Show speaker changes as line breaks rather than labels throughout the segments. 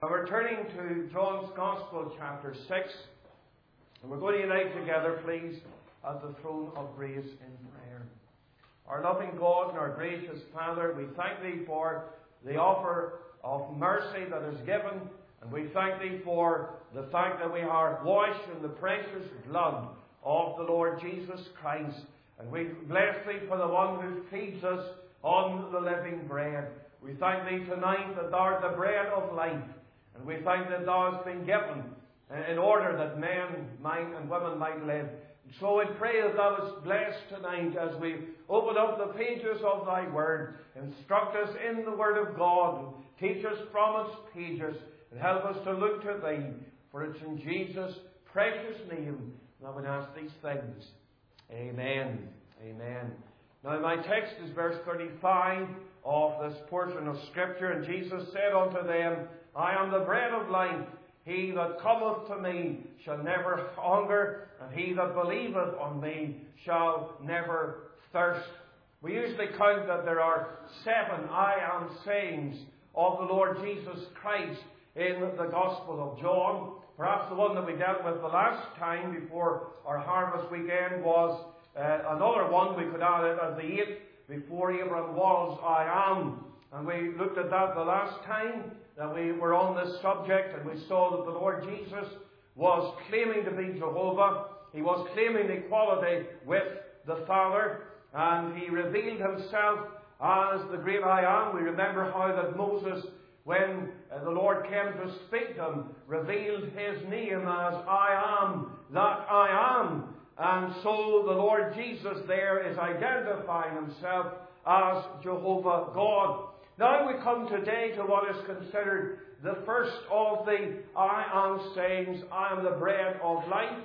And we're turning to John's Gospel, chapter 6. And we're going to unite together, please, at the throne of grace in prayer. Our loving God and our gracious Father, we thank Thee for the offer of mercy that is given. And we thank Thee for the fact that we are washed in the precious blood of the Lord Jesus Christ. And we bless Thee for the one who feeds us on the living bread. We thank Thee tonight that Thou art the bread of life. And we thank that Thou hast been given in order that men and women might live. So we pray that Thou wouldst bless tonight as we open up the pages of Thy Word. Instruct us in the Word of God. Teach us from its pages. And help us to look to Thee. For it's in Jesus' precious name that I would ask these things. Amen. Amen. Now my text is verse 35 of this portion of Scripture. And Jesus said unto them, I am the bread of life. He that cometh to me shall never hunger, and he that believeth on me shall never thirst. We usually count that there are 7 I am sayings of the Lord Jesus Christ in the Gospel of John. Perhaps the one that we dealt with the last time before our harvest weekend was another one. We could add it as the 8th before Abraham was I am. And we looked at that the last time that we were on this subject, and we saw that the Lord Jesus was claiming to be Jehovah. He was claiming equality with the Father, and He revealed Himself as the great I am. We remember how that Moses, when the Lord came to speak to him, revealed His name as I am that I am. And so the Lord Jesus there is identifying Himself as Jehovah God. Now we come today to what is considered the first of the I am sayings, I am the bread of life.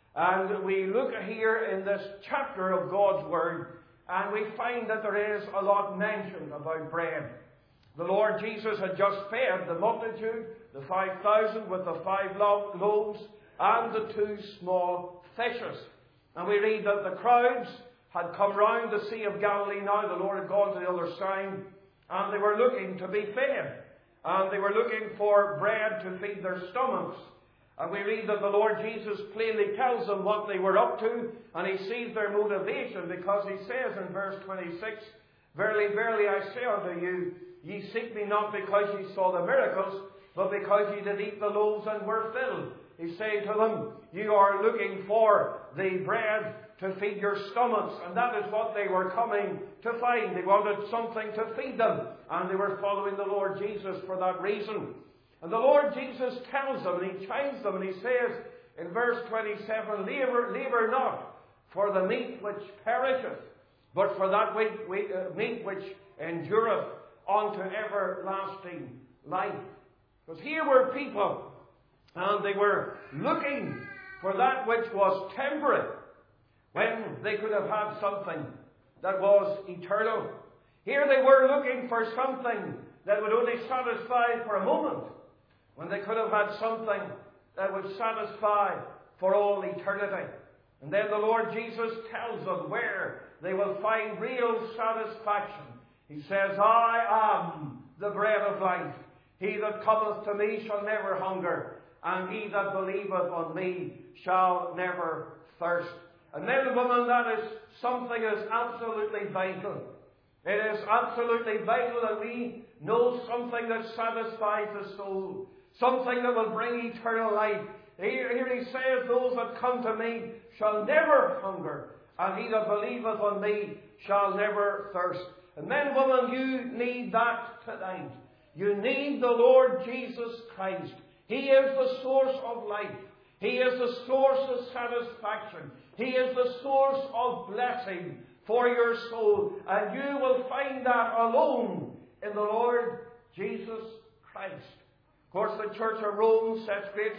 And we look here in this chapter of God's Word, and we find that there is a lot mentioned about bread. The Lord Jesus had just fed the multitude, the 5,000 with the 5 loaves and the 2 small fishes. And we read that the crowds had come round the Sea of Galilee now. The Lord had gone to the other side. And they were looking to be fed. And they were looking for bread to feed their stomachs. And we read that the Lord Jesus plainly tells them what they were up to. And He sees their motivation, because He says in verse 26, Verily, verily, I say unto you, ye seek me not because ye saw the miracles, but because ye did eat the loaves and were filled. He's saying to them, you are looking for the bread to feed your stomachs. And that is what they were coming to find. They wanted something to feed them. And they were following the Lord Jesus for that reason. And the Lord Jesus tells them, and He chides them, and He says in verse 27, Labour not for the meat which perisheth, but for that meat which endureth unto everlasting life. Because here were people, and they were looking for that which was temporary, when they could have had something that was eternal. Here they were looking for something that would only satisfy for a moment, when they could have had something that would satisfy for all eternity. And then the Lord Jesus tells them where they will find real satisfaction. He says, I am the bread of life. He that cometh to me shall never hunger, and he that believeth on me shall never thirst. And men and women, that is something that is absolutely vital. It is absolutely vital that we know something that satisfies the soul, something that will bring eternal life. Here He says, those that come to me shall never hunger, and he that believeth on me shall never thirst. And men and women, you need that tonight. You need the Lord Jesus Christ. He is the source of life. He is the source of satisfaction. He is the source of blessing for your soul. And you will find that alone in the Lord Jesus Christ. Of course, the Church of Rome sets great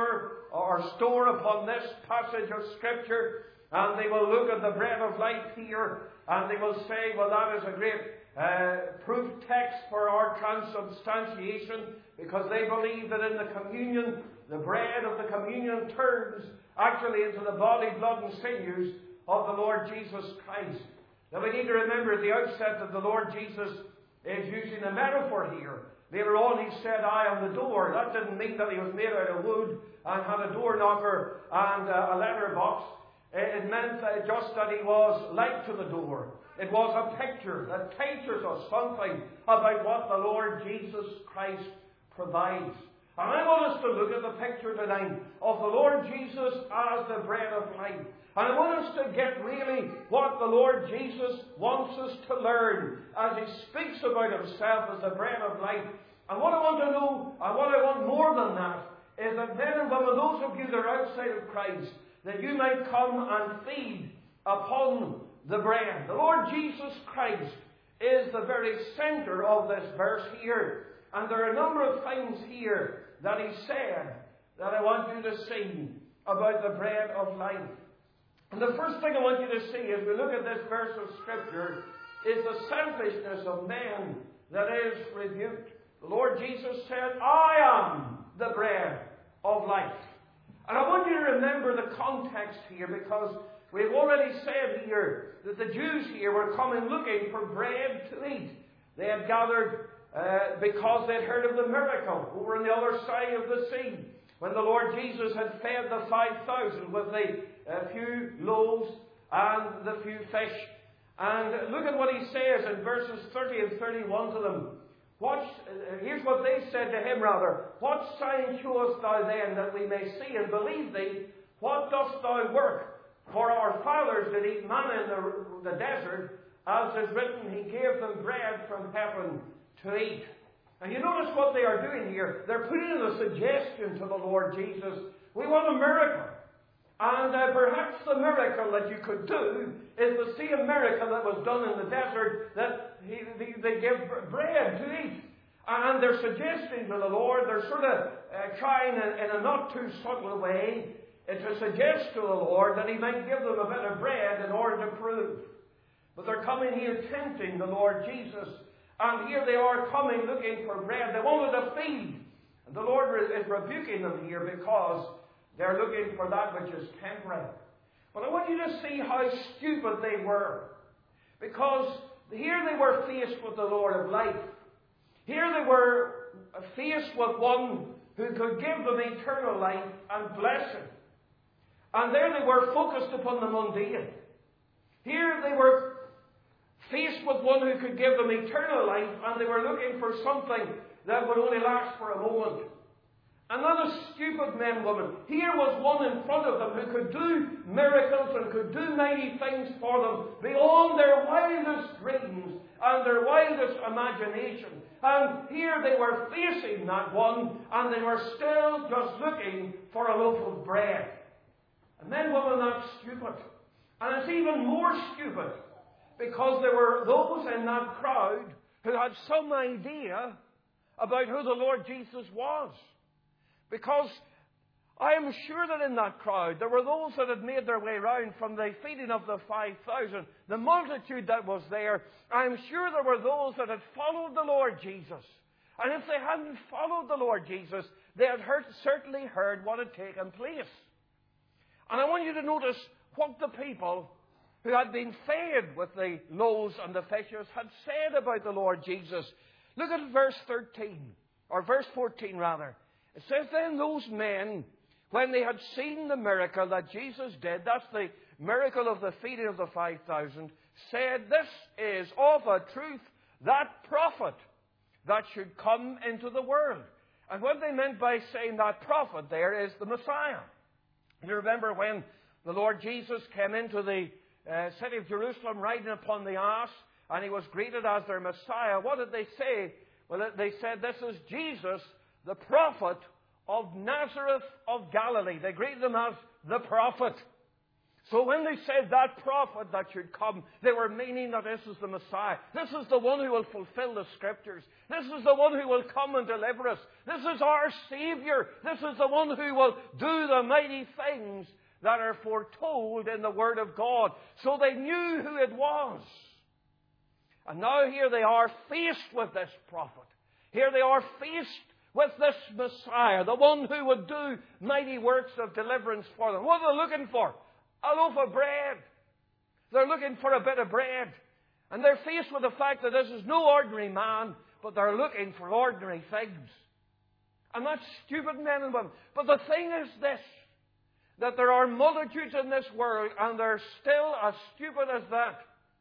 store upon this passage of Scripture. And they will look at the bread of life here, and they will say, well, that is a great proof text for our transubstantiation, because they believe that in the communion, the bread of the communion turns actually into the body, blood, and sinews of the Lord Jesus Christ. Now we need to remember at the outset that the Lord Jesus is using a metaphor here. Later on he said, I am the door. That didn't mean that he was made out of wood and had a door knocker and a letter box. It meant just that he was light to the door. It was a picture that teaches us something about what the Lord Jesus Christ provides. And I want us to look at the picture tonight of the Lord Jesus as the bread of life. And I want us to get really what the Lord Jesus wants us to learn as he speaks about himself as the bread of life. And what I want to know, and what I want more than that, is that men and women, those of you that are outside of Christ, that you might come and feed upon the bread. The Lord Jesus Christ is the very center of this verse here. And there are a number of things here that he said that I want you to see about the bread of life. And the first thing I want you to see as we look at this verse of Scripture is the selfishness of men that is rebuked. The Lord Jesus said, I am the bread of life. And I want you to remember the context here, because we've already said here that the Jews here were coming looking for bread to eat. They had gathered because they'd heard of the miracle over on the other side of the sea, when the Lord Jesus had fed the 5,000 with the few loaves and the few fish. And look at what he says in verses 30 and 31 to them. Here's what they said to him, rather. What sign showest thou then, that we may see and believe thee? What dost thou work? For our fathers did eat manna in the desert, as is written, he gave them bread from heaven to eat. And you notice what they are doing here. They're putting in a suggestion to the Lord Jesus. We want a miracle. And perhaps the miracle that you could do is the same miracle that was done in the desert, that they give bread to eat. And they're suggesting to the Lord, they're sort of trying in a not too subtle way to suggest to the Lord that he might give them a bit of bread in order to prove. But they're coming here tempting the Lord Jesus. And here they are coming looking for bread. They wanted to feed. And the Lord is rebuking them here because they're looking for that which is temporary. But I want you to see how stupid they were. Because here they were faced with the Lord of life. Here they were faced with one who could give them eternal life and blessing. And there they were focused upon the mundane. Here they were faced with one who could give them eternal life, and they were looking for something that would only last for a moment. And not a stupid men and women. Here was one in front of them who could do miracles and could do mighty things for them beyond their wildest dreams and their wildest imagination. And here they were facing that one, and they were still just looking for a loaf of bread. And men and women are not stupid. And it's even more stupid because there were those in that crowd who had some idea about who the Lord Jesus was. Because I am sure that in that crowd there were those that had made their way round from the feeding of the 5,000, the multitude that was there. I am sure there were those that had followed the Lord Jesus. And if they hadn't followed the Lord Jesus, they had certainly heard what had taken place. And I want you to notice what the people who had been fed with the loaves and the fishes had said about the Lord Jesus. Look at verse 13, or verse 14 rather. It says, then those men, when they had seen the miracle that Jesus did, that's the miracle of the feeding of the 5,000, said, this is of a truth that prophet that should come into the world. And what they meant by saying that prophet there is the Messiah. You remember when the Lord Jesus came into the city of Jerusalem riding upon the ass, and he was greeted as their Messiah. What did they say? Well, they said, this is Jesus, the prophet of Nazareth of Galilee. They greeted him as the prophet. So when they said that prophet that should come, they were meaning that this is the Messiah. This is the one who will fulfill the Scriptures. This is the one who will come and deliver us. This is our Savior. This is the one who will do the mighty things that are foretold in the Word of God. So they knew who it was. And now here they are faced with this prophet. Here they are faced with this Messiah, the one who would do mighty works of deliverance for them. What are they looking for? A loaf of bread. They're looking for a bit of bread. And they're faced with the fact that this is no ordinary man. but they're looking for ordinary things. And that's stupid, men and women. But the thing is this, that there are multitudes in this world, and they're still as stupid as that.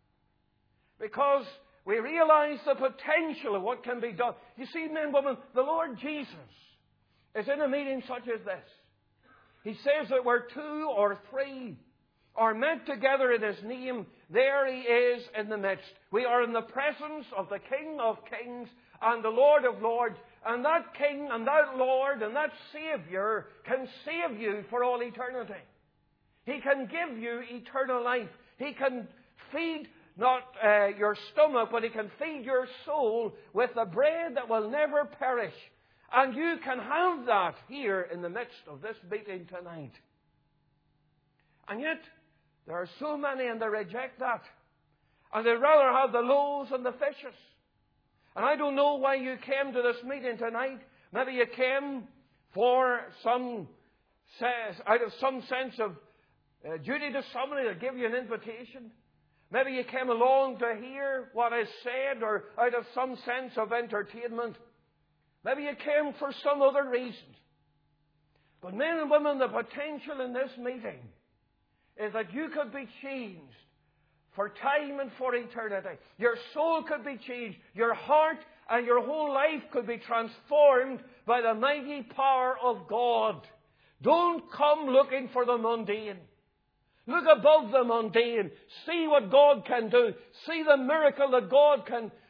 Because we realize the potential of what can be done. You see, men and women, the Lord Jesus is in a meeting such as this. He says that where 2 or 3 are met together in His name, there He is in the midst. We are in the presence of the King of Kings and the Lord of Lords. And that King and that Lord and that Saviour can save you for all eternity. He can give you eternal life. He can feed not your stomach, but He can feed your soul with the bread that will never perish. And you can have that here in the midst of this meeting tonight. And yet, there are so many and they reject that. And they'd rather have the loaves and the fishes. And I don't know why you came to this meeting tonight. Maybe you came for out of some sense of duty to somebody to give you an invitation. Maybe you came along to hear what is said, or out of some sense of entertainment. Maybe you came for some other reason. But men and women, the potential in this meeting is that you could be changed for time and for eternity. Your soul could be changed. Your heart and your whole life could be transformed by the mighty power of God. Don't come looking for the mundane. Look above the mundane. See what God can do. See the miracle that God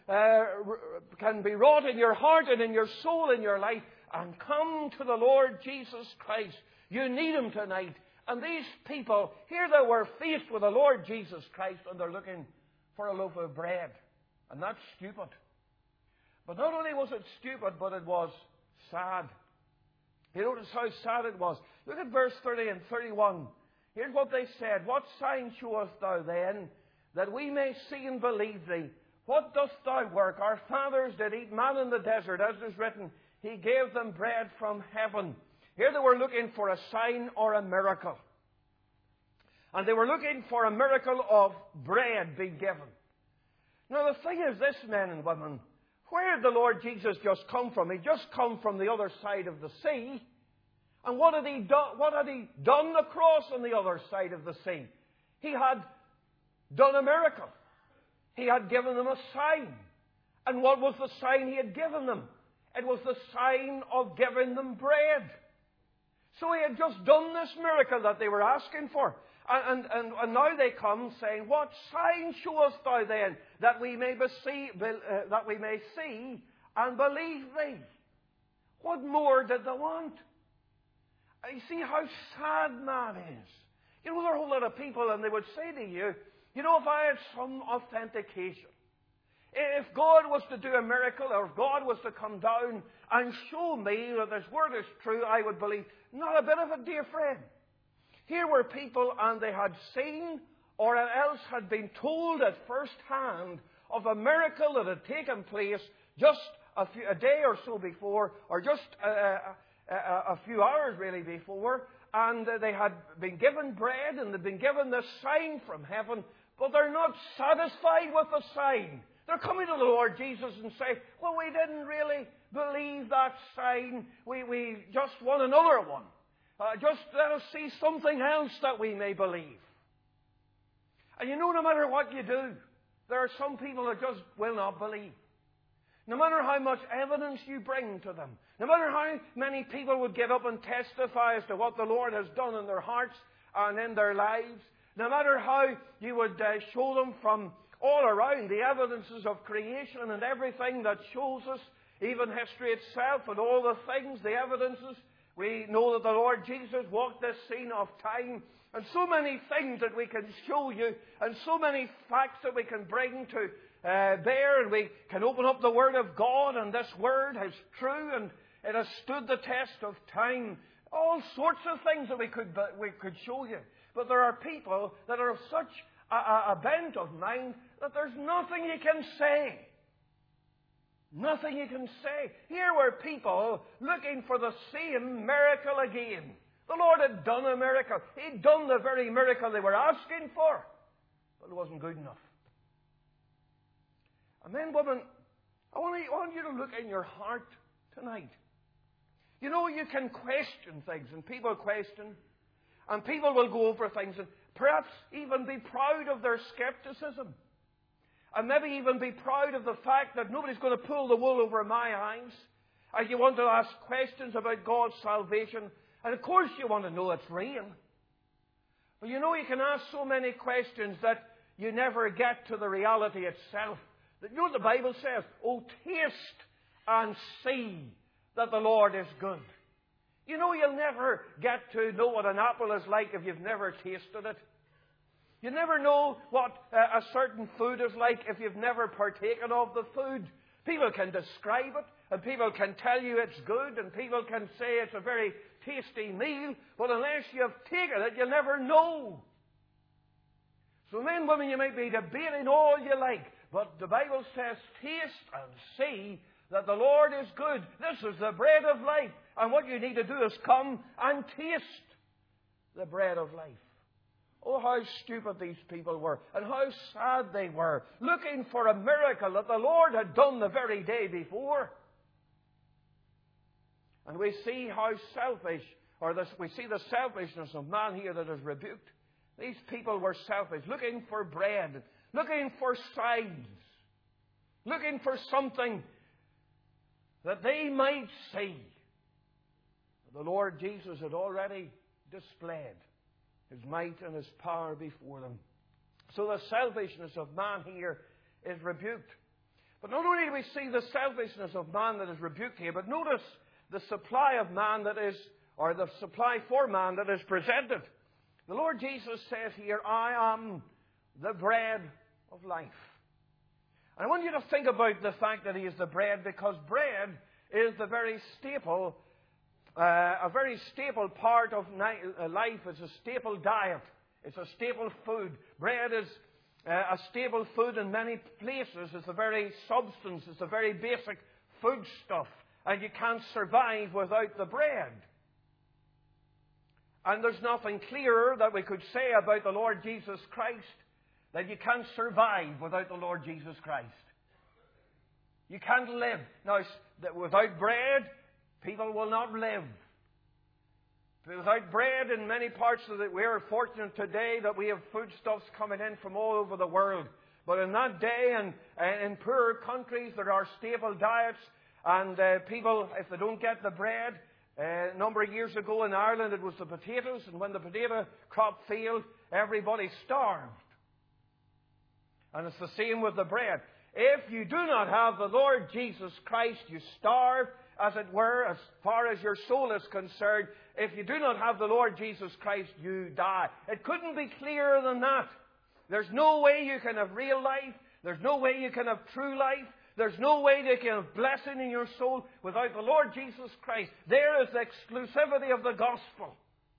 can be wrought in your heart and in your soul, in your life. And come to the Lord Jesus Christ. You need Him tonight. And these people, here they were faced with the Lord Jesus Christ, and they're looking for a loaf of bread. And that's stupid. But not only was it stupid, but it was sad. You notice how sad it was. Look at verse 30 and 31. Here's what they said. What sign showest thou then, that we may see and believe thee? What dost thou work? Our fathers did eat manna in the desert, as is written, He gave them bread from heaven. Here they were looking for a sign or a miracle. And they were looking for a miracle of bread being given. Now the thing is this, men and women, where did the Lord Jesus just come from? He just come from the other side of the sea. And what had He done across on the other side of the sea? He had done a miracle. He had given them a sign. And what was the sign He had given them? It was the sign of giving them bread. So He had just done this miracle that they were asking for. And now they come saying, What sign showest thou then, that we may see and believe thee? What more did they want? You see how sad that is. You know, there are a whole lot of people, and they would say to you, you know, if I had some authentication, if God was to do a miracle, or if God was to come down and show me that His word is true, I would believe. Not a bit of it, dear friend. Here were people, and they had seen, or else had been told at first hand, of a miracle that had taken place just a day or so before, or just a few hours really before, and they had been given bread, and they'd been given this sign from heaven, but they're not satisfied with the sign. They're coming to the Lord Jesus and say, well, we didn't really believe that sign. We just want another one. Just let us see something else that we may believe. And you know, no matter what you do, there are some people that just will not believe. No matter how much evidence you bring to them, no matter how many people would get up and testify as to what the Lord has done in their hearts and in their lives, no matter how you would show them from all around the evidences of creation and everything that shows us, even history itself and all the things, the evidences, we know that the Lord Jesus walked this scene of time, and so many things that we can show you, and so many facts that we can bring to bear, and we can open up the Word of God, and this Word is true, and it has stood the test of time. All sorts of things that we could show you. But there are people that are of such a bent of mind that there's nothing you can say. Nothing you can say. Here were people looking for the same miracle again. The Lord had done a miracle. He'd done the very miracle they were asking for. But it wasn't good enough. And then, woman, I want you to look in your heart tonight. You know, you can question things, and people question, and people will go over things and perhaps even be proud of their skepticism. And maybe even be proud of the fact that nobody's going to pull the wool over my eyes. And you want to ask questions about God's salvation. And of course you want to know it's real. But you know, you can ask so many questions that you never get to the reality itself. You know what the Bible says? Oh, taste and see that the Lord is good. You know, you'll never get to know what an apple is like if you've never tasted it. You never know what a certain food is like if you've never partaken of the food. People can describe it, and people can tell you it's good, and people can say it's a very tasty meal, but unless you've taken it, you'll never know. So men, women, you might be debating all you like, but the Bible says, taste and see that the Lord is good. This is the bread of life. And what you need to do is come and taste the bread of life. Oh, how stupid these people were, and how sad they were, looking for a miracle that the Lord had done the very day before. And we see how selfish, we see the selfishness of man here that is rebuked. These people were selfish, looking for bread, looking for signs, looking for something that they might see. The Lord Jesus had already displayed His might and His power before them. So the selfishness of man here is rebuked. But not only do we see the selfishness of man that is rebuked here, but notice the supply of man that is, or the supply for man that is presented. The Lord Jesus says here, I am the bread of life. And I want you to think about the fact that He is the bread, because bread is the very staple, a very staple part of life. It's a staple diet. It's a staple food. Bread is a staple food in many places. It's the very substance. It's the very basic food stuff. And you can't survive without the bread. And there's nothing clearer that we could say about the Lord Jesus Christ, that you can't survive without the Lord Jesus Christ. You can't live. Now, without bread, people will not live. Without bread in many parts of we are fortunate today that we have foodstuffs coming in from all over the world. But in that day and in poorer countries, there are staple diets, and people, if they don't get the bread, a number of years ago in Ireland it was the potatoes, and when the potato crop failed, everybody starved. And it's the same with the bread. If you do not have the Lord Jesus Christ, you starve, as it were, as far as your soul is concerned. If you do not have the Lord Jesus Christ, you die. It couldn't be clearer than that. There's no way you can have real life. There's no way you can have true life. There's no way you can have blessing in your soul without the Lord Jesus Christ. There is the exclusivity of the gospel.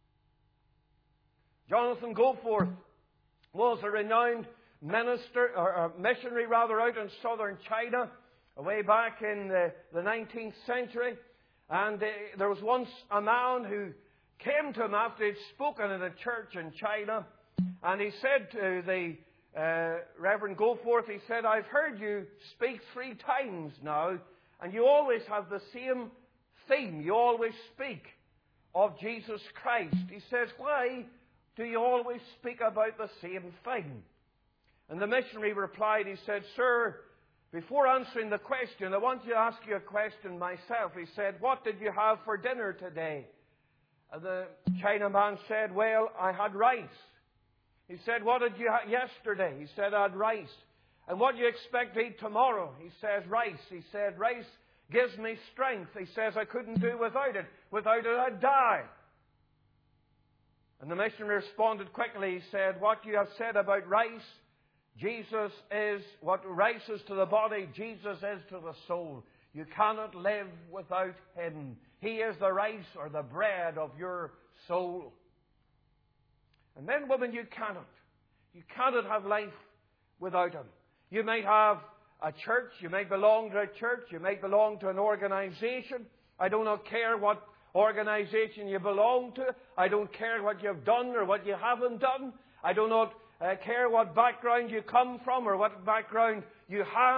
Jonathan Goforth was a renowned minister, or missionary rather, out in southern China, way back in the 19th century. And there was once a man who came to him after he'd spoken in a church in China, and he said to the Reverend Goforth, he said, I've heard you speak 3 times now, and you always have the same theme. You always speak of Jesus Christ. He says, why do you always speak about the same thing? And the missionary replied, he said, Sir, before answering the question, I want to ask you a question myself. He said, what did you have for dinner today? And the Chinaman said, well, I had rice. He said, what did you have yesterday? He said, I had rice. And what do you expect to eat tomorrow? He says, rice. He said, rice gives me strength. He says, I couldn't do without it. Without it, I'd die. And the missionary responded quickly. He said, what you have said about rice, Jesus is, what rice is to the body, Jesus is to the soul. You cannot live without Him. He is the rice or the bread of your soul. And then, woman, you cannot. You cannot have life without Him. You might have a church. You might belong to a church. You might belong to an organization. I do not care what organization you belong to. I don't care what you've done or what you haven't done. I do not care what background you come from or what background you have.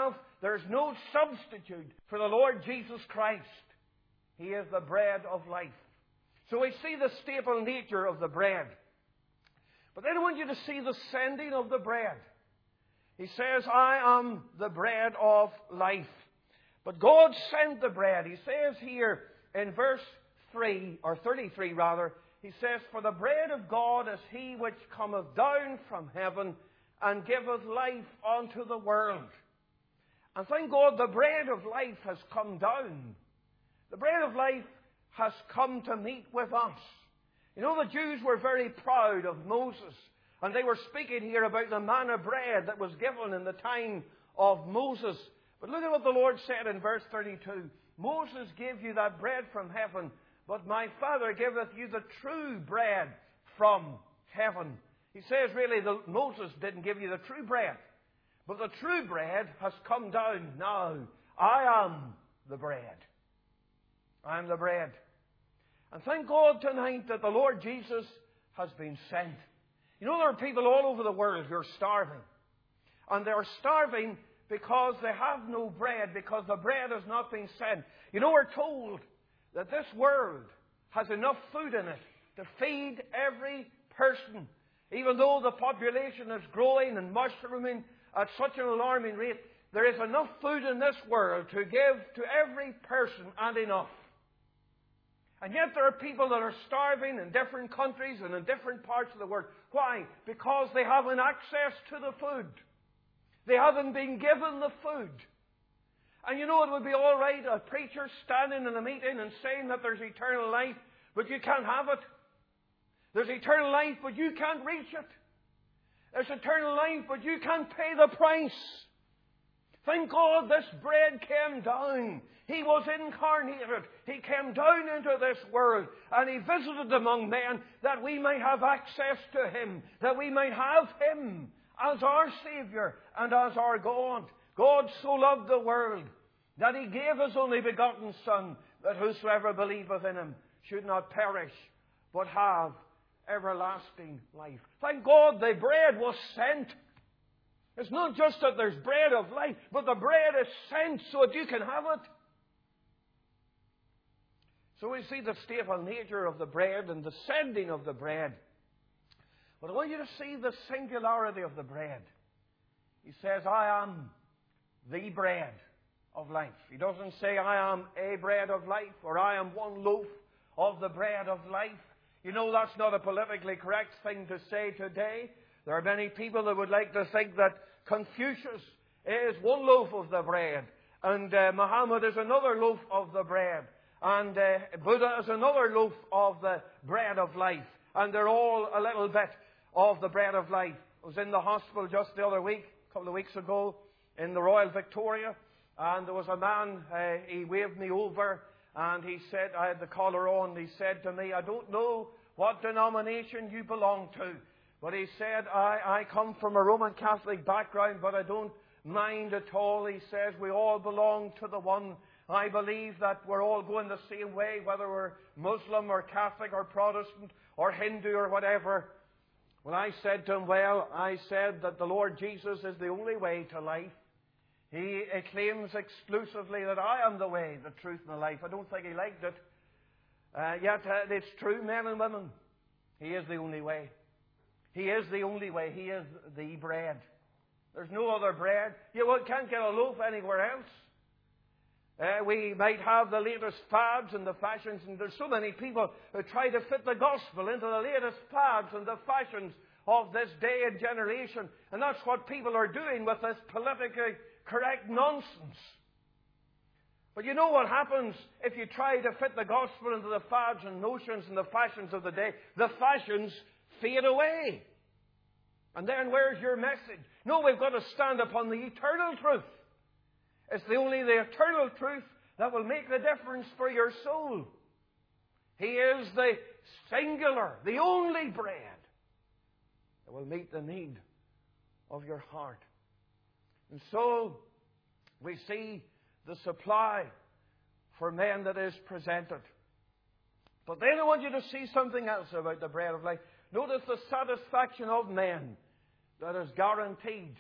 There's no substitute for the Lord Jesus Christ. He is the bread of life. So we see the staple nature of the bread. But then I want you to see the sending of the bread. He says, I am the bread of life. But God sent the bread. He says here in verse 3, or 33 rather, he says, for the bread of God is he which cometh down from heaven and giveth life unto the world. And thank God the bread of life has come down. The bread of life has come to meet with us. You know, the Jews were very proud of Moses. And they were speaking here about the manna bread that was given in the time of Moses. But look at what the Lord said in verse 32. Moses gave you that bread from heaven, but my Father giveth you the true bread from heaven. He says really that Moses didn't give you the true bread, but the true bread has come down now. I am the bread. I am the bread. And thank God tonight that the Lord Jesus has been sent. You know, there are people all over the world who are starving. And they're starving because they have no bread, because the bread has not been sent. You know, we're told that this world has enough food in it to feed every person. Even though the population is growing and mushrooming at such an alarming rate, there is enough food in this world to give to every person, and enough. And yet there are people that are starving in different countries and in different parts of the world. Why? Because they haven't access to the food. They haven't been given the food. And you know, it would be all right, a preacher standing in a meeting and saying that there's eternal life, but you can't have it. There's eternal life, but you can't reach it. There's eternal life, but you can't pay the price. Thank God this bread came down. He was incarnated. He came down into this world and He visited among men that we might have access to Him, that we might have Him as our Saviour and as our God. God so loved the world that He gave His only begotten Son, that whosoever believeth in Him should not perish, but have everlasting life. Thank God the bread was sent. It's not just that there's bread of life, but the bread is sent so that you can have it. So we see the staple nature of the bread and the sending of the bread. But I want you to see the singularity of the bread. He says, I am the bread of life. He doesn't say, I am a bread of life, or I am one loaf of the bread of life. You know, that's not a politically correct thing to say today. There are many people that would like to think that Confucius is one loaf of the bread, and Muhammad is another loaf of the bread, and Buddha is another loaf of the bread of life, and they're all a little bit of the bread of life. I was in the hospital just the other week, a couple of weeks ago, in the Royal Victoria, and there was a man, he waved me over, and he said, I had the collar on, he said to me, I don't know what denomination you belong to, but he said, I come from a Roman Catholic background, but I don't mind at all. He says, we all belong to the one. I believe that we're all going the same way, whether we're Muslim or Catholic or Protestant or Hindu or whatever. Well, I said to him, I said that the Lord Jesus is the only way to life. He claims exclusively that I am the way, the truth, and the life. I don't think he liked it. Yet it's true, men and women. He is the only way. He is the only way. He is the bread. There's no other bread. You can't get a loaf anywhere else. We might have the latest fads and the fashions, and there's so many people who try to fit the gospel into the latest fads and the fashions of this day and generation. And that's what people are doing with this politically correct nonsense. But you know what happens if you try to fit the gospel into the fads and notions and the fashions of the day? The fashions fade away. And then where's your message? No, we've got to stand upon the eternal truth. It's only the eternal truth that will make the difference for your soul. He is the singular, the only bread that will meet the need of your heart. And so we see the supply for men that is presented. But then I want you to see something else about the bread of life. Notice the satisfaction of men that is guaranteed.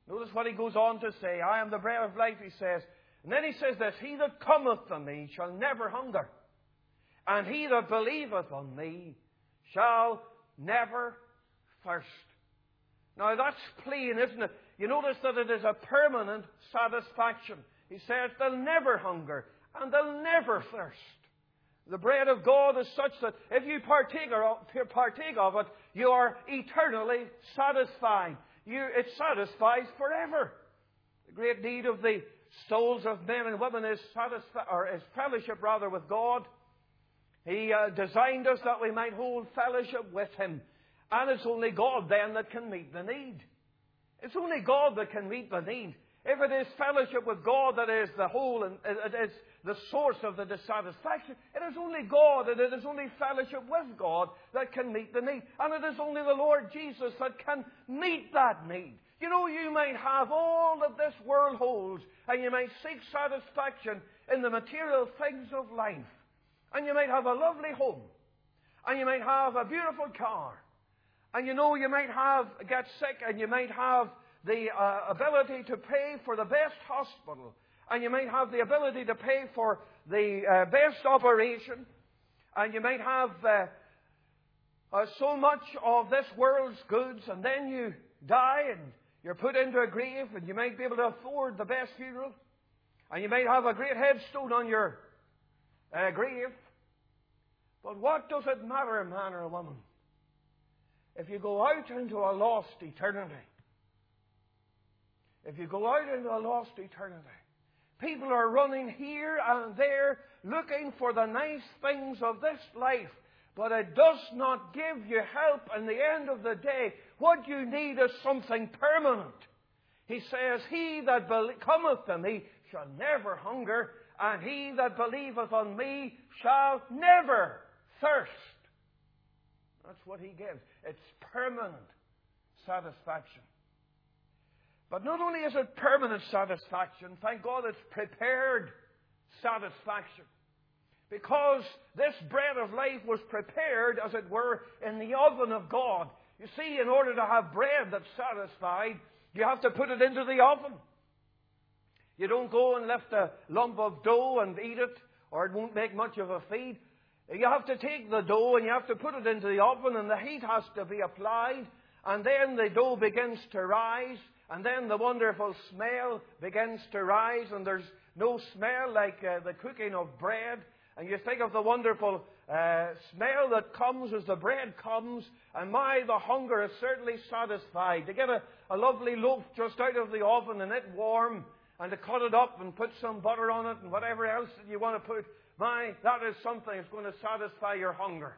Notice what he goes on to say. I am the bread of life, he says. And then he says this, he that cometh to me shall never hunger, and he that believeth on me shall never thirst. Now that's plain, isn't it? You notice that it is a permanent satisfaction. He says they'll never hunger and they'll never thirst. The bread of God is such that if you partake of it, you are eternally satisfied. It satisfies forever. The great need of the souls of men and women is fellowship with God. He designed us that we might hold fellowship with Him. And it's only God then that can meet the need. It's only God that can meet the need. If it is fellowship with God that is the whole and it is the source of the dissatisfaction, it is only God and it is only fellowship with God that can meet the need. And it is only the Lord Jesus that can meet that need. You know, you might have all that this world holds, and you might seek satisfaction in the material things of life. And you might have a lovely home, and you might have a beautiful car, and you know, you might get sick, and you might have the ability to pay for the best hospital, and you might have the ability to pay for the best operation, and you might have so much of this world's goods, and then you die and you're put into a grave, and you might be able to afford the best funeral, and you might have a great headstone on your grave. But what does it matter, man or woman, if you go out into a lost eternity? If you go out into a lost eternity, people are running here and there looking for the nice things of this life, but it does not give you help in the end of the day. What you need is something permanent. He says, he that cometh to me shall never hunger, and he that believeth on me shall never thirst. That's what he gives. It's permanent satisfaction. But not only is it permanent satisfaction, thank God it's prepared satisfaction. Because this bread of life was prepared, as it were, in the oven of God. You see, in order to have bread that's satisfied, you have to put it into the oven. You don't go and lift a lump of dough and eat it, or it won't make much of a feed. You have to take the dough and you have to put it into the oven, and the heat has to be applied, and then the dough begins to rise, and then the wonderful smell begins to rise, and there's no smell like the cooking of bread. And you think of the wonderful smell that comes as the bread comes, and the hunger is certainly satisfied. To get a lovely loaf just out of the oven and it warm, and to cut it up and put some butter on it and whatever else that you want to put, that is something that's going to satisfy your hunger.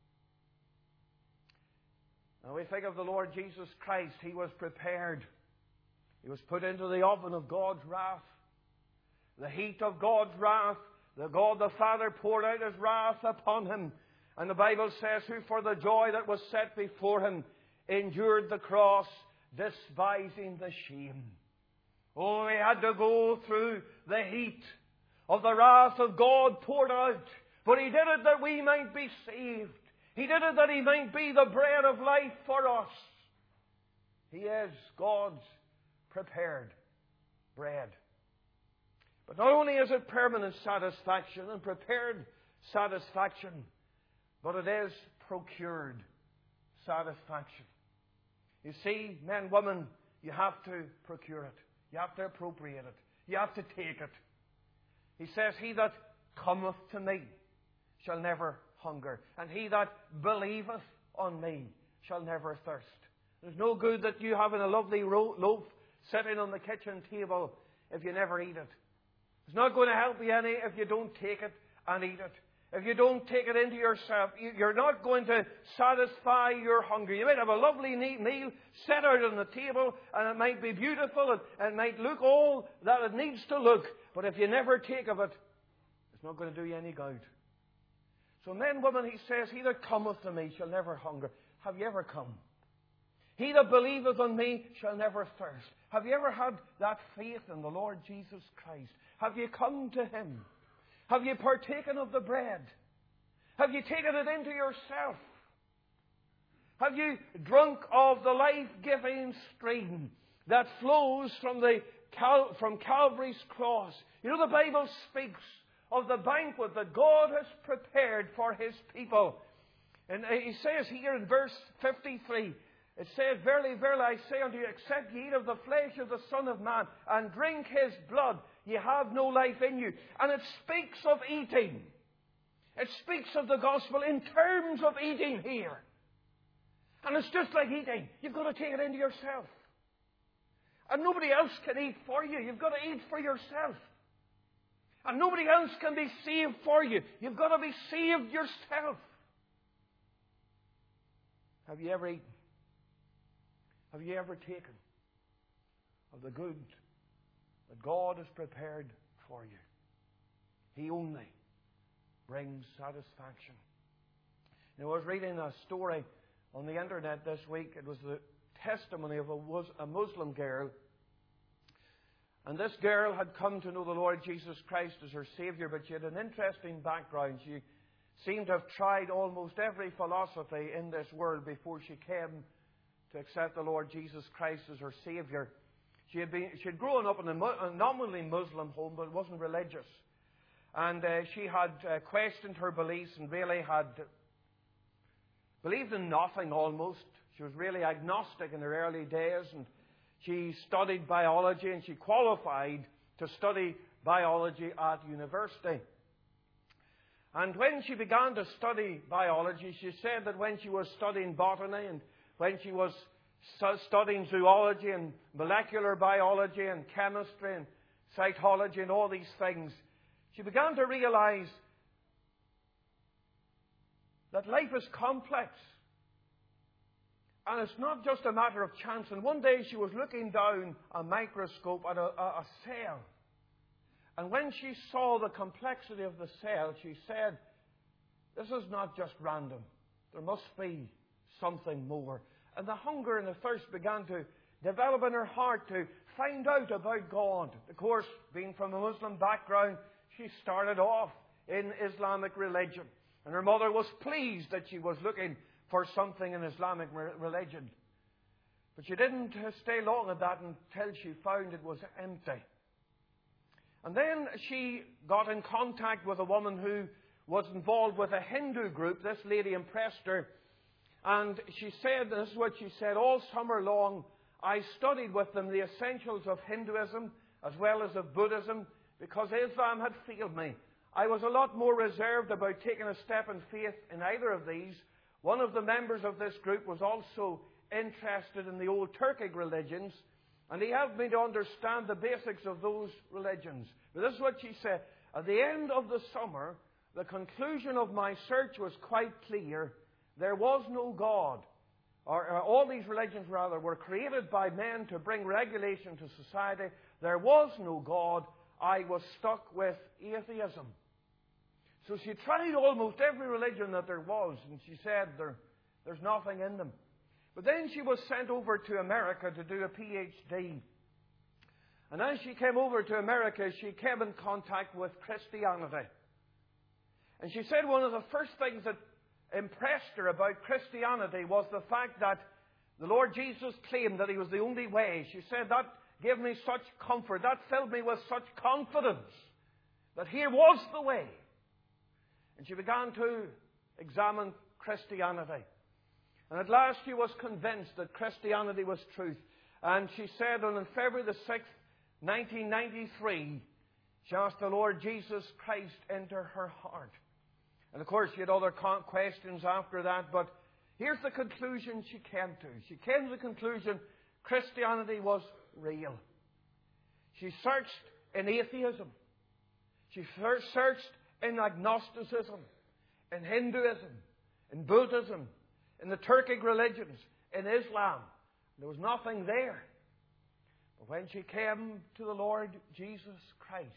Now we think of the Lord Jesus Christ. He was prepared. He was put into the oven of God's wrath. The heat of God's wrath. God the Father poured out His wrath upon Him. And the Bible says, who for the joy that was set before Him endured the cross, despising the shame. Oh, He had to go through the heat of the wrath of God poured out. But He did it that we might be saved. He did it that He might be the bread of life for us. He is God's prepared bread. But not only is it permanent satisfaction and prepared satisfaction, but it is procured satisfaction. You see, men, women, you have to procure it. You have to appropriate it. You have to take it. He says, he that cometh to me shall never hunger, and he that believeth on me shall never thirst. There's no good that you having a lovely loaf sitting on the kitchen table if you never eat it. It's not going to help you any if you don't take it and eat it. If you don't take it into yourself, you're not going to satisfy your hunger. You might have a lovely neat meal set out on the table, and it might be beautiful, and it might look all that it needs to look. But if you never take of it, it's not going to do you any good. So men, women, he says, he that cometh to me shall never hunger. Have you ever come? He that believeth on me shall never thirst. Have you ever had that faith in the Lord Jesus Christ? Have you come to Him? Have you partaken of the bread? Have you taken it into yourself? Have you drunk of the life-giving stream? that flows from Calvary's cross. You know, the Bible speaks of the banquet that God has prepared for His people. And He says here in verse 53, it says, Verily, verily, I say unto you, except ye eat of the flesh of the Son of Man and drink His blood, ye have no life in you. And it speaks of eating. It speaks of the gospel in terms of eating here. And it's just like eating. You've got to take it into yourself. And nobody else can eat for you. You've got to eat for yourself. And nobody else can be saved for you. You've got to be saved yourself. Have you ever eaten? Have you ever taken of the good that God has prepared for you? He only brings satisfaction. Now, I was reading a story on the internet this week. It was the testimony of a Muslim girl. And this girl had come to know the Lord Jesus Christ as her Saviour, but she had an interesting background. She seemed to have tried almost every philosophy in this world before she came to accept the Lord Jesus Christ as her Saviour. She had grown up in a nominally Muslim home, but wasn't religious. And she had questioned her beliefs and really had believed in nothing almost. She was really agnostic in her early days, and she studied biology, and she qualified to study biology at university. And when she began to study biology, she said that when she was studying botany and when she was studying zoology and molecular biology and chemistry and cytology and all these things, she began to realize that life is complex. And it's not just a matter of chance. And one day she was looking down a microscope at a cell. And when she saw the complexity of the cell, she said, this is not just random. There must be something more. And the hunger and the thirst began to develop in her heart to find out about God. Of course, being from a Muslim background, she started off in Islamic religion. And her mother was pleased that she was looking for something in Islamic religion. But she didn't stay long at that until she found it was empty. And then she got in contact with a woman who was involved with a Hindu group. This lady impressed her. And she said, this is what she said, all summer long I studied with them the essentials of Hinduism as well as of Buddhism because Islam had failed me. I was a lot more reserved about taking a step in faith in either of these. One of the members of this group was also interested in the old Turkic religions, and he helped me to understand the basics of those religions. But this is what she said. At the end of the summer, the conclusion of my search was quite clear. There was no God. All these religions, rather, were created by men to bring regulation to society. There was no God. I was stuck with atheism. So she tried almost every religion that there was, and she said there's nothing in them. But then she was sent over to America to do a PhD. And as she came over to America, she came in contact with Christianity. And she said one of the first things that impressed her about Christianity was the fact that the Lord Jesus claimed that He was the only way. She said that gave me such comfort, that filled me with such confidence that here was the way. And she began to examine Christianity. And at last she was convinced that Christianity was truth. And she said on February the 6th, 1993, she asked the Lord Jesus Christ into her heart. And of course she had other questions after that, but here's the conclusion she came to. She came to the conclusion Christianity was real. She searched in atheism. She searched in agnosticism, in Hinduism, in Buddhism, in the Turkic religions, in Islam. There was nothing there. But when she came to the Lord Jesus Christ,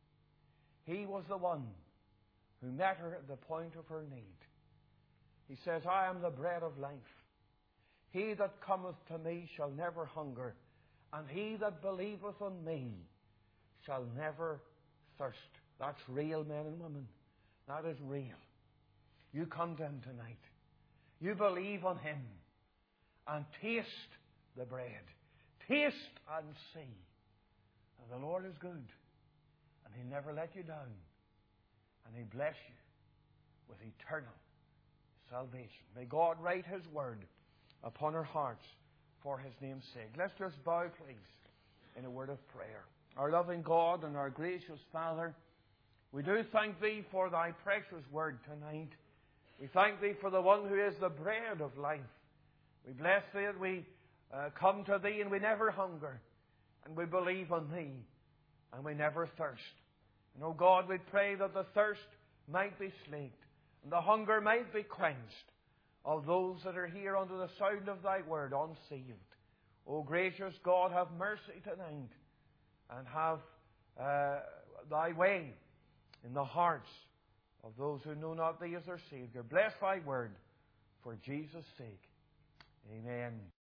He was the one who met her at the point of her need. He says, I am the bread of life. He that cometh to me shall never hunger, and he that believeth on me shall never thirst. That's real, men and women. That is real. You come to Him tonight. You believe on Him and taste the bread. Taste and see that the Lord is good, and He'll never let you down, and He'll bless you with eternal salvation. May God write His word upon our hearts for His name's sake. Let's just bow, please, in a word of prayer. Our loving God and our gracious Father, we do thank Thee for Thy precious word tonight. We thank Thee for the one who is the bread of life. We bless Thee that we come to Thee and we never hunger, and we believe on Thee, and we never thirst. And, O God, we pray that the thirst might be slaked, and the hunger might be quenched of those that are here under the sound of Thy word unsaved. O gracious God, have mercy tonight, and have Thy way in the hearts of those who know not Thee as their Saviour. Bless Thy word for Jesus' sake. Amen.